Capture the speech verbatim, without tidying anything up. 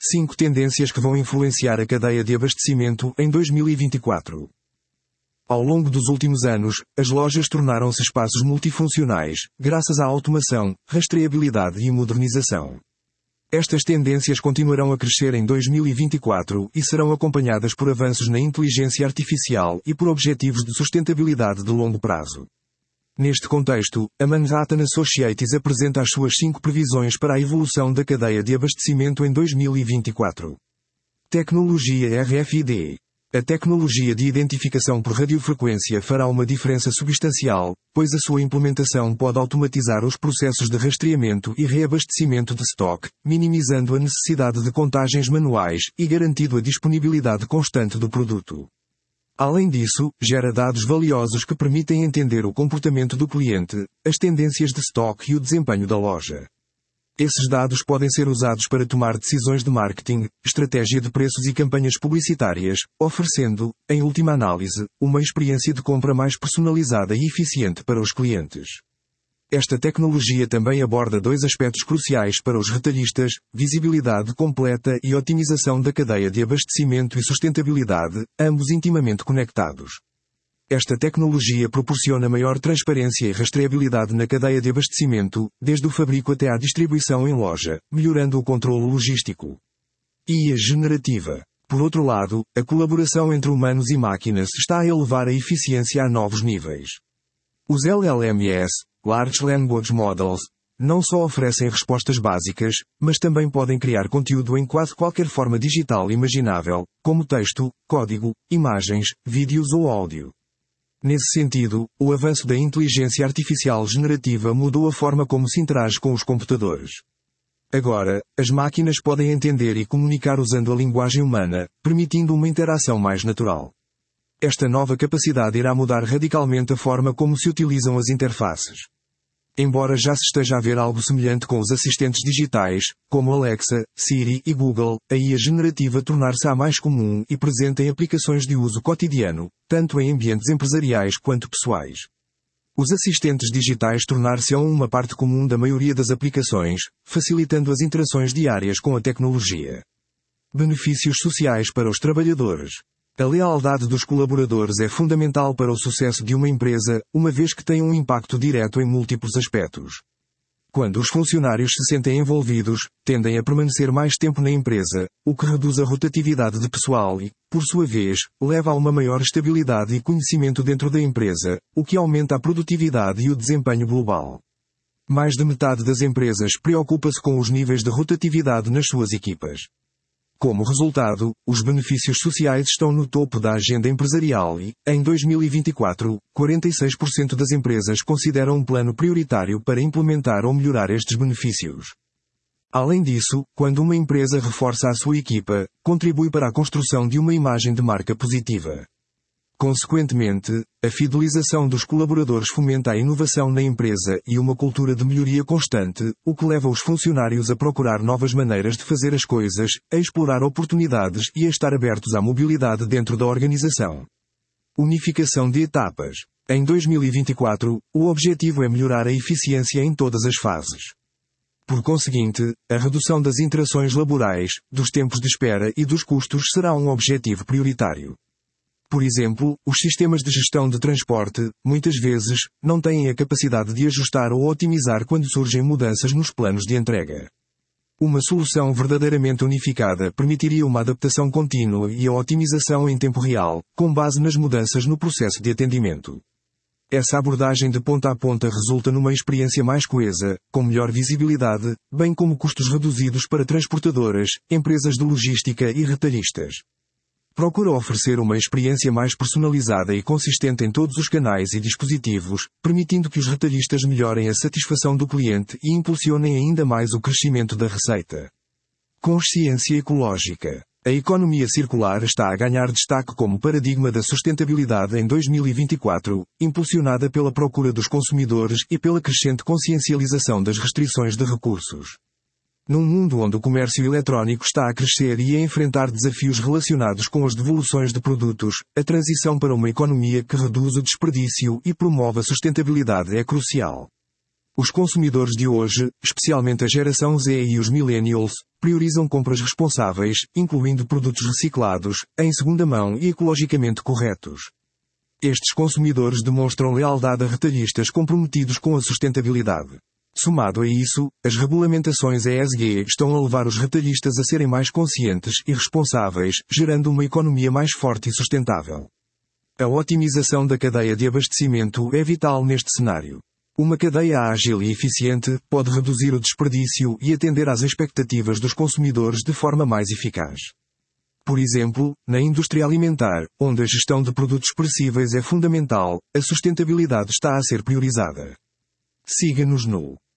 cinco tendências que vão influenciar a cadeia de abastecimento em dois mil e vinte e quatro. Ao longo dos últimos anos, as lojas tornaram-se espaços multifuncionais, graças à automação, rastreabilidade e modernização. Estas tendências continuarão a crescer em dois mil e vinte e quatro e serão acompanhadas por avanços na inteligência artificial e por objetivos de sustentabilidade de longo prazo. Neste contexto, a Manhattan Associates apresenta as suas cinco previsões para a evolução da cadeia de abastecimento em dois mil e vinte e quatro. Tecnologia R F I D. A tecnologia de identificação por radiofrequência fará uma diferença substancial, pois a sua implementação pode automatizar os processos de rastreamento e reabastecimento de estoque, minimizando a necessidade de contagens manuais e garantindo a disponibilidade constante do produto. Além disso, gera dados valiosos que permitem entender o comportamento do cliente, as tendências de estoque e o desempenho da loja. Esses dados podem ser usados para tomar decisões de marketing, estratégia de preços e campanhas publicitárias, oferecendo, em última análise, uma experiência de compra mais personalizada e eficiente para os clientes. Esta tecnologia também aborda dois aspectos cruciais para os retalhistas: visibilidade completa e otimização da cadeia de abastecimento e sustentabilidade, ambos intimamente conectados. Esta tecnologia proporciona maior transparência e rastreabilidade na cadeia de abastecimento, desde o fabrico até à distribuição em loja, melhorando o controle logístico. I A generativa. Por outro lado, a colaboração entre humanos e máquinas está a elevar a eficiência a novos níveis. Os L L M S, Large Language Models, não só oferecem respostas básicas, mas também podem criar conteúdo em quase qualquer forma digital imaginável, como texto, código, imagens, vídeos ou áudio. Nesse sentido, o avanço da inteligência artificial generativa mudou a forma como se interage com os computadores. Agora, as máquinas podem entender e comunicar usando a linguagem humana, permitindo uma interação mais natural. Esta nova capacidade irá mudar radicalmente a forma como se utilizam as interfaces. Embora já se esteja a ver algo semelhante com os assistentes digitais, como Alexa, Siri e Google, a I A generativa tornar-se-á mais comum e presente em aplicações de uso cotidiano, tanto em ambientes empresariais quanto pessoais. Os assistentes digitais tornar-se-ão uma parte comum da maioria das aplicações, facilitando as interações diárias com a tecnologia. Benefícios sociais para os trabalhadores. A lealdade dos colaboradores é fundamental para o sucesso de uma empresa, uma vez que tem um impacto direto em múltiplos aspectos. Quando os funcionários se sentem envolvidos, tendem a permanecer mais tempo na empresa, o que reduz a rotatividade de pessoal e, por sua vez, leva a uma maior estabilidade e conhecimento dentro da empresa, o que aumenta a produtividade e o desempenho global. Mais de metade das empresas preocupa-se com os níveis de rotatividade nas suas equipas. Como resultado, os benefícios sociais estão no topo da agenda empresarial e, em dois mil e vinte e quatro, quarenta e seis por cento das empresas consideram um plano prioritário para implementar ou melhorar estes benefícios. Além disso, quando uma empresa reforça a sua equipa, contribui para a construção de uma imagem de marca positiva. Consequentemente, a fidelização dos colaboradores fomenta a inovação na empresa e uma cultura de melhoria constante, o que leva os funcionários a procurar novas maneiras de fazer as coisas, a explorar oportunidades e a estar abertos à mobilidade dentro da organização. Unificação de etapas. Em dois mil e vinte e quatro, o objetivo é melhorar a eficiência em todas as fases. Por conseguinte, a redução das interações laborais, dos tempos de espera e dos custos será um objetivo prioritário. Por exemplo, os sistemas de gestão de transporte, muitas vezes, não têm a capacidade de ajustar ou otimizar quando surgem mudanças nos planos de entrega. Uma solução verdadeiramente unificada permitiria uma adaptação contínua e a otimização em tempo real, com base nas mudanças no processo de atendimento. Essa abordagem de ponta a ponta resulta numa experiência mais coesa, com melhor visibilidade, bem como custos reduzidos para transportadoras, empresas de logística e retalhistas. Procura oferecer uma experiência mais personalizada e consistente em todos os canais e dispositivos, permitindo que os retalhistas melhorem a satisfação do cliente e impulsionem ainda mais o crescimento da receita. Consciência ecológica. A economia circular está a ganhar destaque como paradigma da sustentabilidade em dois mil e vinte e quatro, impulsionada pela procura dos consumidores e pela crescente consciencialização das restrições de recursos. Num mundo onde o comércio eletrónico está a crescer e a enfrentar desafios relacionados com as devoluções de produtos, a transição para uma economia que reduz o desperdício e promove a sustentabilidade é crucial. Os consumidores de hoje, especialmente a geração Z e os millennials, priorizam compras responsáveis, incluindo produtos reciclados, em segunda mão e ecologicamente corretos. Estes consumidores demonstram lealdade a retalhistas comprometidos com a sustentabilidade. Somado a isso, as regulamentações E S G estão a levar os retalhistas a serem mais conscientes e responsáveis, gerando uma economia mais forte e sustentável. A otimização da cadeia de abastecimento é vital neste cenário. Uma cadeia ágil e eficiente pode reduzir o desperdício e atender às expectativas dos consumidores de forma mais eficaz. Por exemplo, na indústria alimentar, onde a gestão de produtos perecíveis é fundamental, a sustentabilidade está a ser priorizada. Siga-nos no